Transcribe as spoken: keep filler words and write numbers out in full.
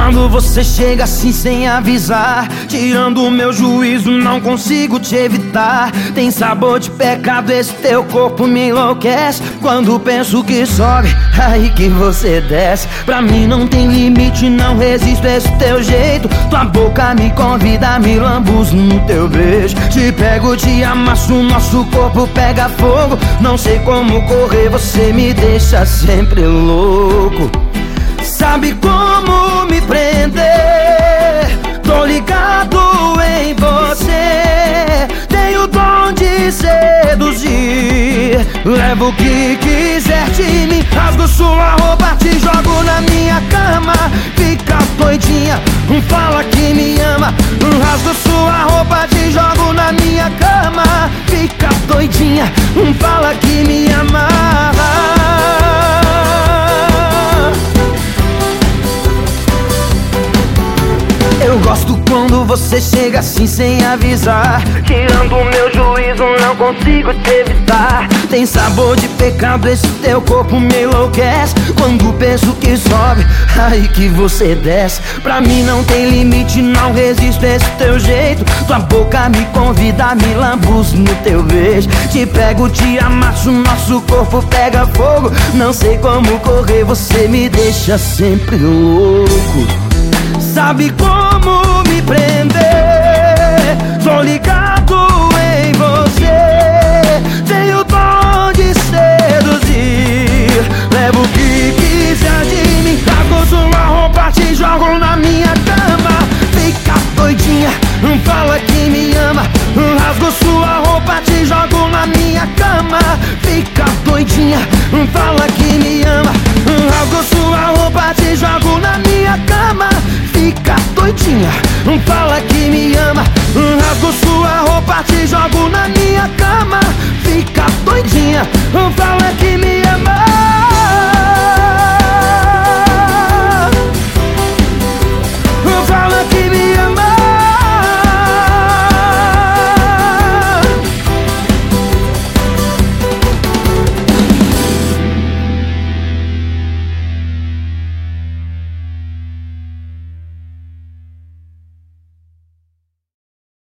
Quando você chega assim sem avisar, tirando o meu juízo, não consigo te evitar. Tem sabor de pecado, esse teu corpo me enlouquece. Quando penso que sobe, aí que você desce. Pra mim não tem limite, não resisto a esse teu jeito. Tua boca me convida, me lambuzo no teu beijo. Te pego, te amasso, nosso corpo pega fogo. Não sei como correr, você me deixa sempre louco. Sabe como me prender? Tô ligado em você. Tenho o dom de seduzir. Levo o que quiser de mim. Rasgo sua roupa, te jogo na minha cama. Fica doidinha, fala que me ama. Rasgo sua roupa, te jogo na minha cama. Fica doidinha, fala que me ama. Eu gosto quando você chega assim sem avisar, tirando o meu juízo, não consigo te evitar. Tem sabor de pecado, esse teu corpo me enlouquece. Quando penso que sobe, aí que você desce. Pra mim não tem limite, não resisto a esse teu jeito. Tua boca me convida, me lambuzo no teu beijo. Te pego, te amasso, nosso corpo pega fogo. Não sei como correr, você me deixa sempre louco. Sabe como me prender? Tô ligado em você. Tenho o dom de seduzir. Levo o que quiser de mim. Rasgo sua roupa, te jogo na minha cama. Fica doidinha, fala que me ama. Rasgo sua roupa, te jogo na minha cama. Fica doidinha, fala